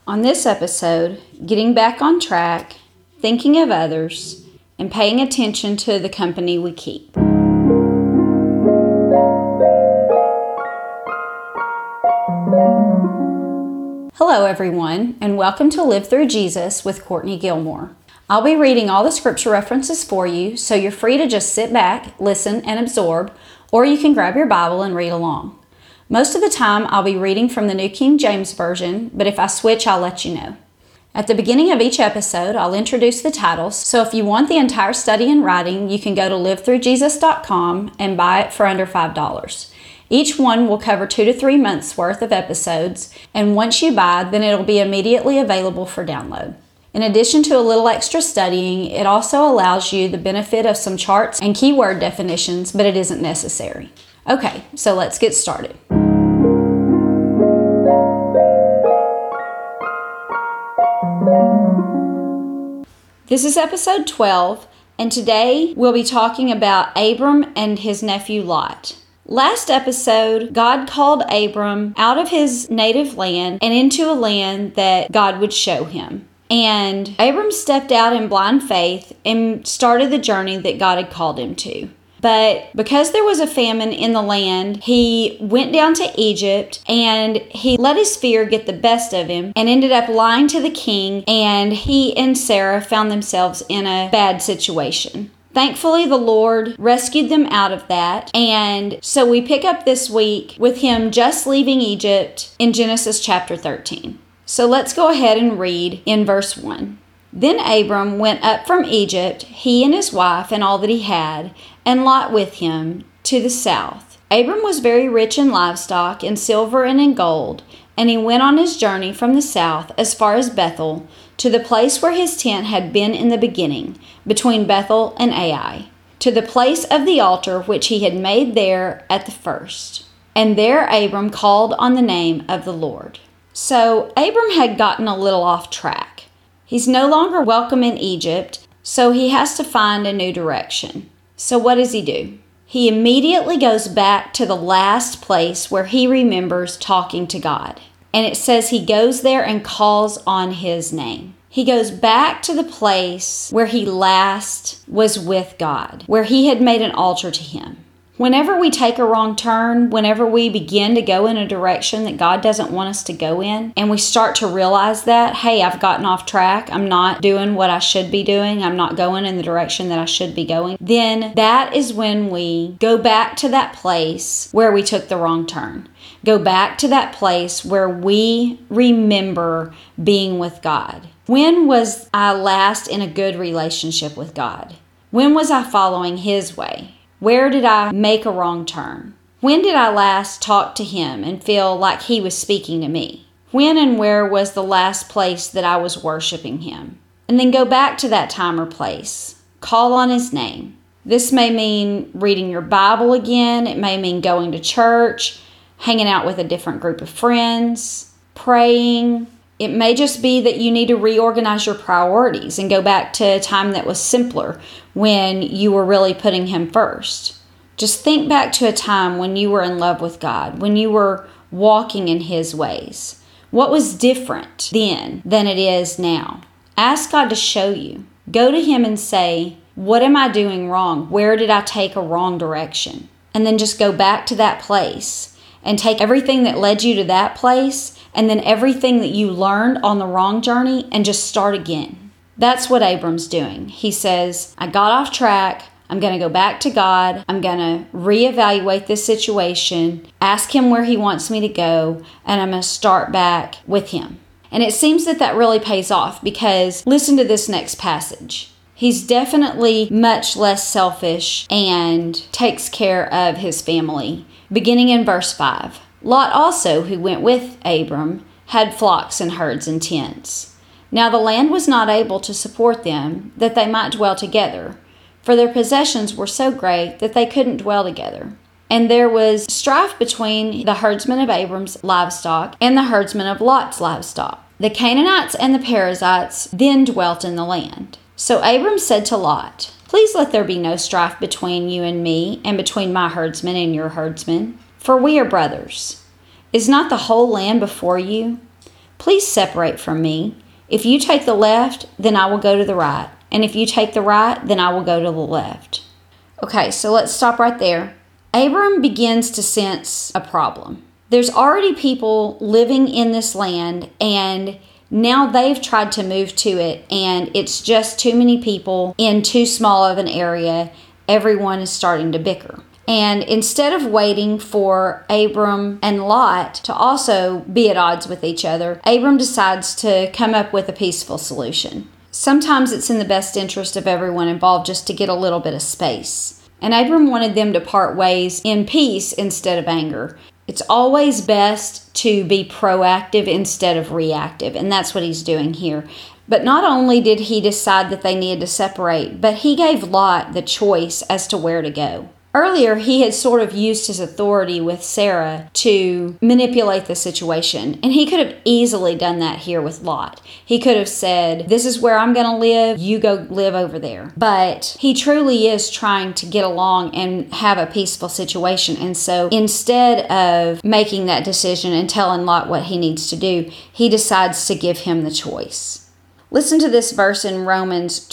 On this episode, getting back on track, thinking of others, and paying attention to the company we keep. Hello everyone, and welcome to Live Through Jesus with Courtney Gilmore. I'll be reading all the scripture references for you, so you're free to just sit back, listen, and absorb, or you can grab your Bible and read along. Most of the time, I'll be reading from the New King James Version, but if I switch, I'll let you know. At the beginning of each episode, I'll introduce the titles, so if you want the entire study in writing, you can go to livethroughjesus.com and buy it for under $5. Each one will cover 2 to 3 months worth of episodes, and once you buy, then it'll be immediately available for download. In addition to a little extra studying, it also allows you the benefit of some charts and keyword definitions, but it isn't necessary. Okay, so let's get started. This is episode 12, and today we'll be talking about Abram and his nephew Lot. Last episode, God called Abram out of his native land and into a land that God would show him. And Abram stepped out in blind faith and started the journey that God had called him to. But because there was a famine in the land, he went down to Egypt and he let his fear get the best of him and ended up lying to the king, and he and Sarah found themselves in a bad situation. Thankfully, the Lord rescued them out of that, and so we pick up this week with him just leaving Egypt in Genesis chapter 13. So let's go ahead and read in verse 1. Then Abram went up from Egypt, he and his wife and all that he had, and Lot with him, to the south. Abram was very rich in livestock, in silver and in gold, and he went on his journey from the south as far as Bethel, to the place where his tent had been in the beginning, between Bethel and Ai, to the place of the altar which he had made there at the first. And there Abram called on the name of the Lord. So Abram had gotten a little off track. He's no longer welcome in Egypt, so he has to find a new direction. So what does he do? He immediately goes back to the last place where he remembers talking to God. And it says he goes there and calls on his name. He goes back to the place where he last was with God, where he had made an altar to him. Whenever we take a wrong turn, whenever we begin to go in a direction that God doesn't want us to go in, and we start to realize that, hey, I've gotten off track, I'm not doing what I should be doing, I'm not going in the direction that I should be going, then that is when we go back to that place where we took the wrong turn. Go back to that place where we remember being with God. When was I last in a good relationship with God? When was I following His way? Where did I make a wrong turn? When did I last talk to Him and feel like He was speaking to me? When and where was the last place that I was worshiping Him? And then go back to that time or place. Call on His name. This may mean reading your Bible again. It may mean going to church, hanging out with a different group of friends, praying. It may just be that you need to reorganize your priorities and go back to a time that was simpler when you were really putting Him first. Just think back to a time when you were in love with God, when you were walking in His ways. What was different then than it is now? Ask God to show you. Go to Him and say, what am I doing wrong? Where did I take a wrong direction? And then just go back to that place and take everything that led you to that place and then everything that you learned on the wrong journey and just start again. That's what Abram's doing. He says, I got off track. I'm going to go back to God. I'm going to reevaluate this situation, ask Him where He wants me to go, and I'm going to start back with Him. And it seems that really pays off because listen to this next passage. He's definitely much less selfish and takes care of his family. Beginning in verse 5. Lot also, who went with Abram, had flocks and herds and tents. Now the land was not able to support them, that they might dwell together, for their possessions were so great that they couldn't dwell together. And there was strife between the herdsmen of Abram's livestock and the herdsmen of Lot's livestock. The Canaanites and the Perizzites then dwelt in the land. So Abram said to Lot, Please let there be no strife between you and me, and between my herdsmen and your herdsmen, for we are brothers. Is not the whole land before you? Please separate from me. If you take the left, then I will go to the right. And if you take the right, then I will go to the left. Okay, so let's stop right there. Abram begins to sense a problem. There's already people living in this land, and now they've tried to move to it, and it's just too many people in too small of an area. Everyone is starting to bicker. And instead of waiting for Abram and Lot to also be at odds with each other, Abram decides to come up with a peaceful solution. Sometimes it's in the best interest of everyone involved just to get a little bit of space. And Abram wanted them to part ways in peace instead of anger. It's always best to be proactive instead of reactive, and that's what he's doing here. But not only did he decide that they needed to separate, but he gave Lot the choice as to where to go. Earlier, he had sort of used his authority with Sarah to manipulate the situation, and he could have easily done that here with Lot. He could have said, this is where I'm going to live, you go live over there. But he truly is trying to get along and have a peaceful situation, and so instead of making that decision and telling Lot what he needs to do, he decides to give him the choice. Listen to this verse in Romans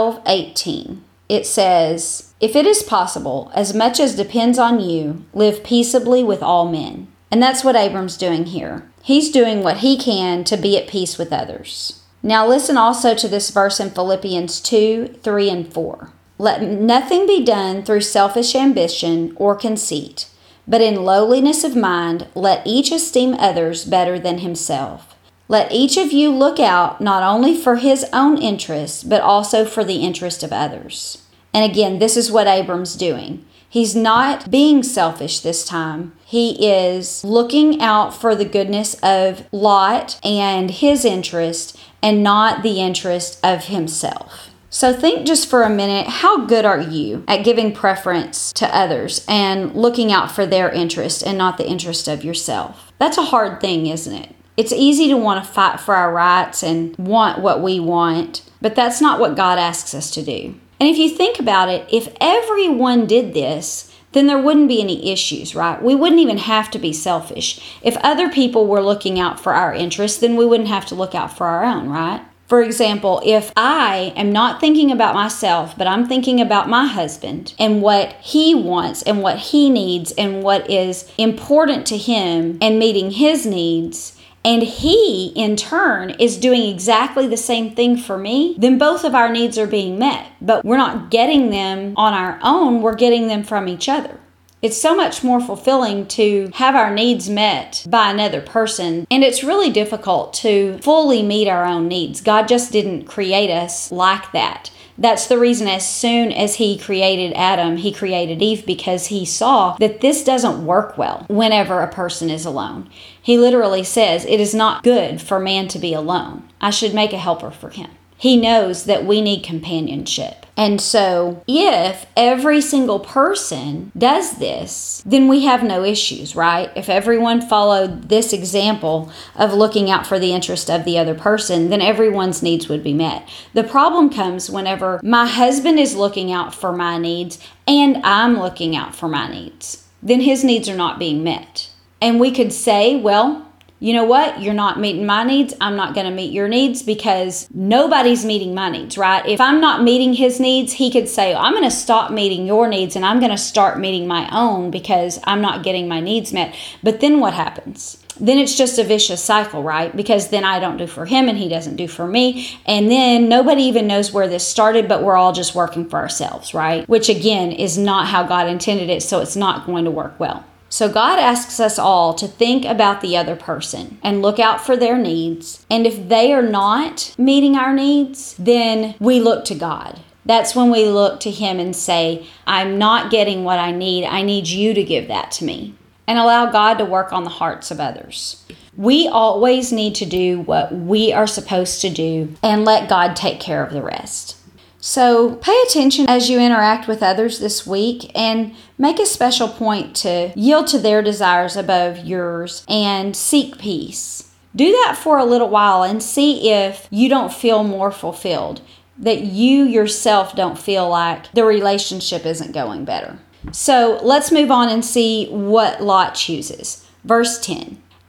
12:18. It says, if it is possible, as much as depends on you, live peaceably with all men. And that's what Abram's doing here. He's doing what he can to be at peace with others. Now listen also to this verse in Philippians 2:3 and 4. Let nothing be done through selfish ambition or conceit, but in lowliness of mind, let each esteem others better than himself. Let each of you look out not only for his own interest, but also for the interest of others. And again, this is what Abram's doing. He's not being selfish this time. He is looking out for the goodness of Lot and his interest, and not the interest of himself. So think just for a minute, how good are you at giving preference to others and looking out for their interest and not the interest of yourself? That's a hard thing, isn't it? It's easy to want to fight for our rights and want what we want, but that's not what God asks us to do. And if you think about it, if everyone did this, then there wouldn't be any issues, right? We wouldn't even have to be selfish. If other people were looking out for our interests, then we wouldn't have to look out for our own, right? For example, if I am not thinking about myself, but I'm thinking about my husband and what he wants and what he needs and what is important to him and meeting his needs, and he, in turn, is doing exactly the same thing for me, then both of our needs are being met. But we're not getting them on our own, we're getting them from each other. It's so much more fulfilling to have our needs met by another person, and it's really difficult to fully meet our own needs. God just didn't create us like that. That's the reason as soon as he created Adam, he created Eve, because he saw that this doesn't work well whenever a person is alone. He literally says, it is not good for man to be alone. I should make a helper for him. He knows that we need companionship. And so if every single person does this, then we have no issues, right? If everyone followed this example of looking out for the interest of the other person, then everyone's needs would be met. The problem comes whenever my husband is looking out for my needs and I'm looking out for my needs. Then his needs are not being met. And we could say, well, you know what? You're not meeting my needs. I'm not going to meet your needs because nobody's meeting my needs, right? If I'm not meeting his needs, he could say, I'm going to stop meeting your needs and I'm going to start meeting my own because I'm not getting my needs met. But then what happens? Then it's just a vicious cycle, right? Because then I don't do for him and he doesn't do for me. And then nobody even knows where this started, but we're all just working for ourselves, right? Which again is not how God intended it, so it's not going to work well. So God asks us all to think about the other person and look out for their needs. And if they are not meeting our needs, then we look to God. That's when we look to him and say, I'm not getting what I need. I need you to give that to me. And allow God to work on the hearts of others. We always need to do what we are supposed to do and let God take care of the rest. So pay attention as you interact with others this week and make a special point to yield to their desires above yours and seek peace. Do that for a little while and see if you don't feel more fulfilled, that you yourself don't feel like the relationship isn't going better. So let's move on and see what Lot chooses. Verse 10.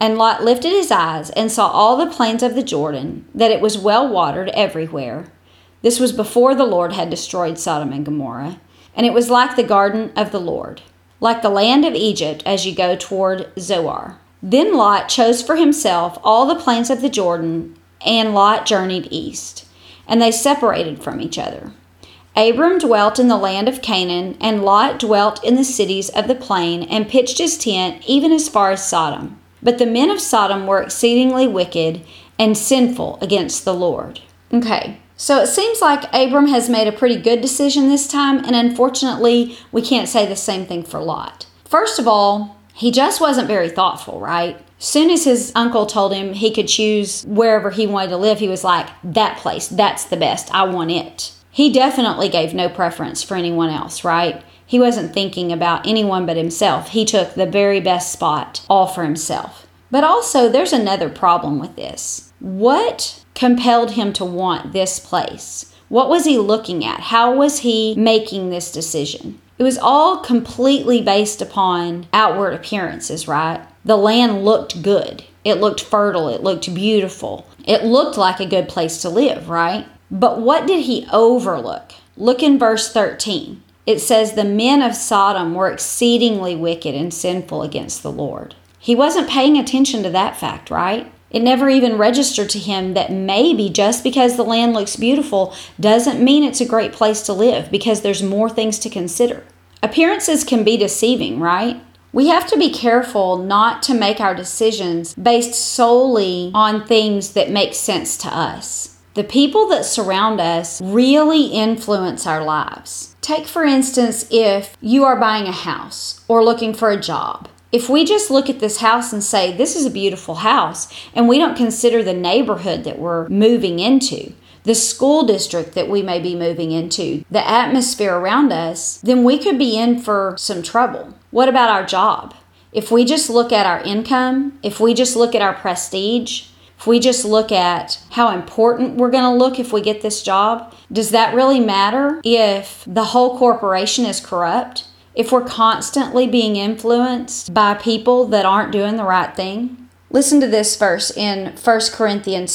And Lot lifted his eyes and saw all the plains of the Jordan, that it was well watered everywhere. This was before the Lord had destroyed Sodom and Gomorrah. And it was like the garden of the Lord, like the land of Egypt as you go toward Zoar. Then Lot chose for himself all the plains of the Jordan, and Lot journeyed east. And they separated from each other. Abram dwelt in the land of Canaan, and Lot dwelt in the cities of the plain, and pitched his tent even as far as Sodom. But the men of Sodom were exceedingly wicked and sinful against the Lord. Okay, so it seems like Abram has made a pretty good decision this time, and unfortunately, we can't say the same thing for Lot. First of all, he just wasn't very thoughtful, right? Soon as his uncle told him he could choose wherever he wanted to live, he was like, that place, that's the best, I want it. He definitely gave no preference for anyone else, right? He wasn't thinking about anyone but himself. He took the very best spot all for himself. But also, there's another problem with this. What compelled him to want this place? What was he looking at? How was he making this decision? It was all completely based upon outward appearances, right? The land looked good. It looked fertile. It looked beautiful. It looked like a good place to live, right? But what did he overlook? Look in verse 13. It says, the men of Sodom were exceedingly wicked and sinful against the Lord. He wasn't paying attention to that fact, right? It never even registered to him that maybe just because the land looks beautiful doesn't mean it's a great place to live, because there's more things to consider. Appearances can be deceiving, right? We have to be careful not to make our decisions based solely on things that make sense to us. The people that surround us really influence our lives. Take, for instance, if you are buying a house or looking for a job. If we just look at this house and say, this is a beautiful house, and we don't consider the neighborhood that we're moving into, the school district that we may be moving into, the atmosphere around us, then we could be in for some trouble. What about our job? If we just look at our income, if we just look at our prestige, if we just look at how important we're going to look if we get this job, does that really matter if the whole corporation is corrupt? If we're constantly being influenced by people that aren't doing the right thing? Listen to this verse in 1 Corinthians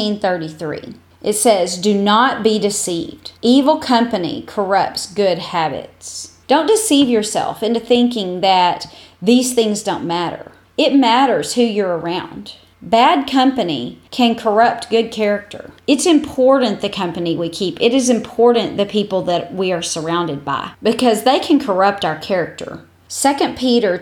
15:33. It says, do not be deceived. Evil company corrupts good habits. Don't deceive yourself into thinking that these things don't matter. It matters who you're around. Bad company can corrupt good character. It's important the company we keep. It is important the people that we are surrounded by, because they can corrupt our character. 2 Peter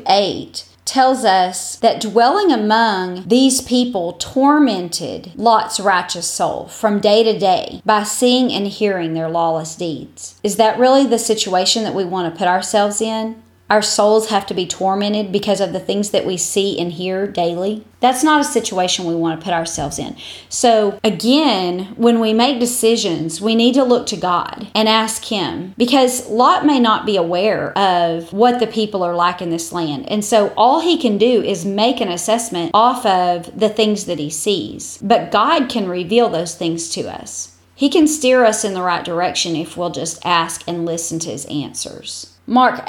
2:8 tells us that dwelling among these people tormented Lot's righteous soul from day to day by seeing and hearing their lawless deeds. Is that really the situation that we want to put ourselves in? Our souls have to be tormented because of the things that we see and hear daily? That's not a situation we want to put ourselves in. So again, when we make decisions, we need to look to God and ask Him, because Lot may not be aware of what the people are like in this land. And so all he can do is make an assessment off of the things that he sees. But God can reveal those things to us. He can steer us in the right direction if we'll just ask and listen to His answers. Mark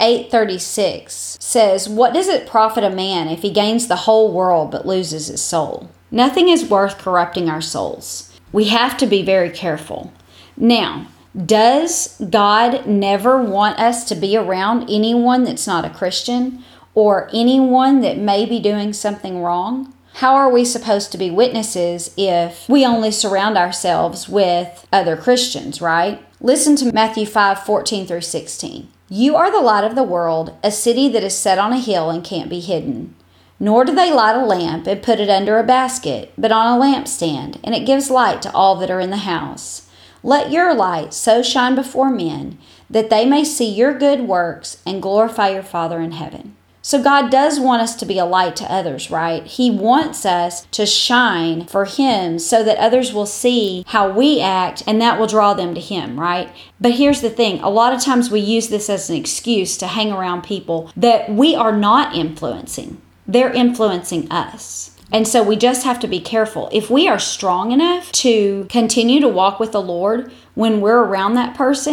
8:36 says, what does it profit a man if he gains the whole world but loses his soul? Nothing is worth corrupting our souls. We have to be very careful. Now, does God never want us to be around anyone that's not a Christian or anyone that may be doing something wrong? How are we supposed to be witnesses if we only surround ourselves with other Christians, right? Listen to Matthew 5:14-16. You are the light of the world, a city that is set on a hill and can't be hidden. Nor do they light a lamp and put it under a basket, but on a lampstand, and it gives light to all that are in the house. Let your light so shine before men that they may see your good works and glorify your Father in heaven. So God does want us to be a light to others, right? He wants us to shine for Him so that others will see how we act, and that will draw them to Him, right? But here's the thing. A lot of times we use this as an excuse to hang around people that we are not influencing. They're influencing us. And so we just have to be careful. If we are strong enough to continue to walk with the Lord when we're around that person,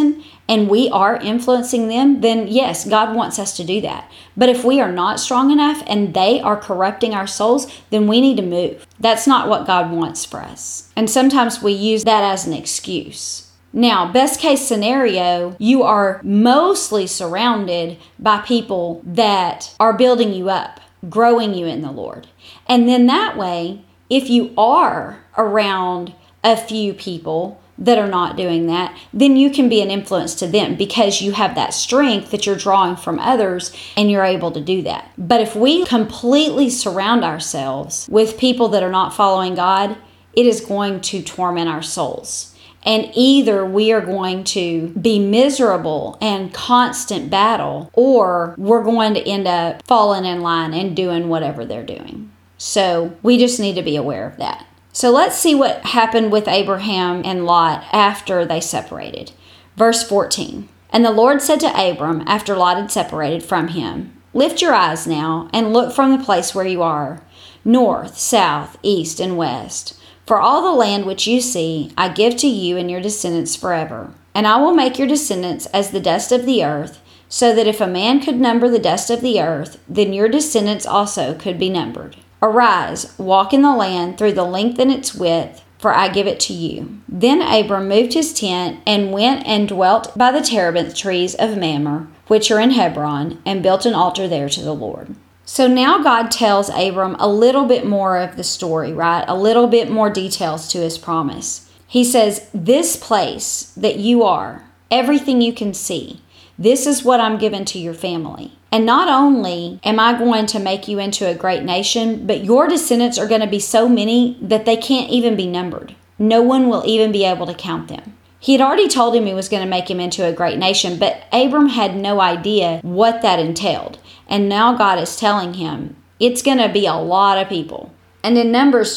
and we are influencing them, then yes, God wants us to do that. But if we are not strong enough and they are corrupting our souls, then we need to move. That's not what God wants for us. And sometimes we use that as an excuse. Now, best case scenario, you are mostly surrounded by people that are building you up, growing you in the Lord. And then that way, if you are around a few people that are not doing that, then you can be an influence to them because you have that strength that you're drawing from others and you're able to do that. But if we completely surround ourselves with people that are not following God, it is going to torment our souls. And either we are going to be miserable and constant battle, or we're going to end up falling in line and doing whatever they're doing. So we just need to be aware of that. So let's see what happened with Abraham and Lot after they separated. Verse 14. And the Lord said to Abram, after Lot had separated from him, "Lift your eyes now and look from the place where you are, north, south, east, and west. For all the land which you see, I give to you and your descendants forever. And I will make your descendants as the dust of the earth, so that if a man could number the dust of the earth, then your descendants also could be numbered. Arise, walk in the land through the length and its width, for I give it to you." Then Abram moved his tent and went and dwelt by the terebinth trees of Mamre, which are in Hebron, and built an altar there to the Lord. So now God tells Abram a little bit more of the story, right? A little bit more details to his promise. He says, this place that you are, everything you can see, this is what I'm giving to your family. And not only am I going to make you into a great nation, but your descendants are going to be so many that they can't even be numbered. No one will even be able to count them. He had already told him he was going to make him into a great nation, but Abram had no idea what that entailed. And now God is telling him it's going to be a lot of people. And in Numbers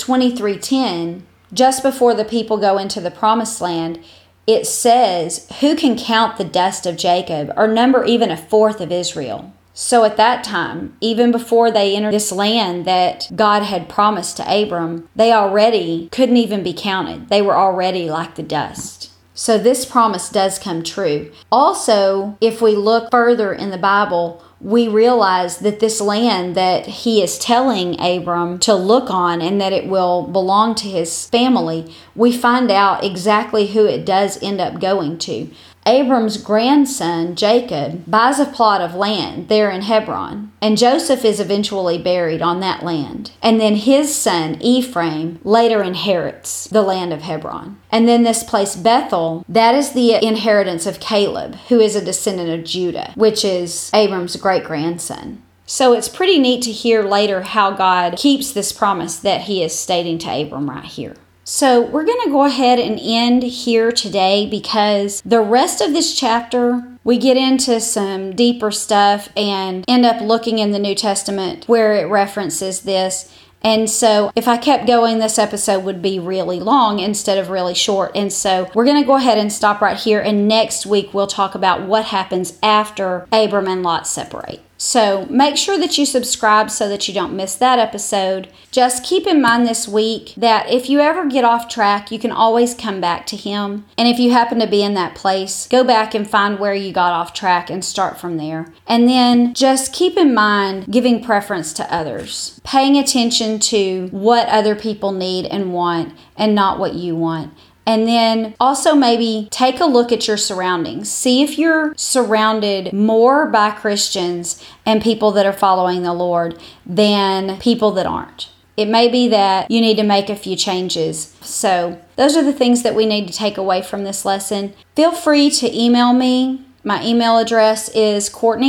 23:10, just before the people go into the promised land, it says, "Who can count the dust of Jacob or number even a fourth of Israel?" So at that time, even before they entered this land that God had promised to Abram, they already couldn't even be counted. They were already like the dust. So this promise does come true. Also, if we look further in the Bible, we realize that this land that he is telling Abram to look on and that it will belong to his family, we find out exactly who it does end up going to. Abram's grandson, Jacob, buys a plot of land there in Hebron, and Joseph is eventually buried on that land. And then his son, Ephraim, later inherits the land of Hebron. And then this place, Bethel, that is the inheritance of Caleb, who is a descendant of Judah, which is Abram's great-grandson. So it's pretty neat to hear later how God keeps this promise that he is stating to Abram right here. So we're going to go ahead and end here today because the rest of this chapter, we get into some deeper stuff and end up looking in the New Testament where it references this. And so if I kept going, this episode would be really long instead of really short. And so we're going to go ahead and stop right here. And next week, we'll talk about what happens after Abram and Lot separate. So make sure that you subscribe so that you don't miss that episode. Just keep in mind this week that if you ever get off track, you can always come back to him. And if you happen to be in that place, go back and find where you got off track and start from there. And then just keep in mind giving preference to others, paying attention to what other people need and want and not what you want. And then also maybe take a look at your surroundings. See if you're surrounded more by Christians and people that are following the Lord than people that aren't. It may be that you need to make a few changes. So those are the things that we need to take away from this lesson. Feel free to email me. My email address is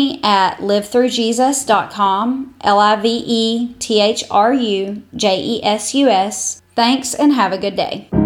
Courtney@livethroughjesus.com, LiveThroughJesus. Thanks and have a good day.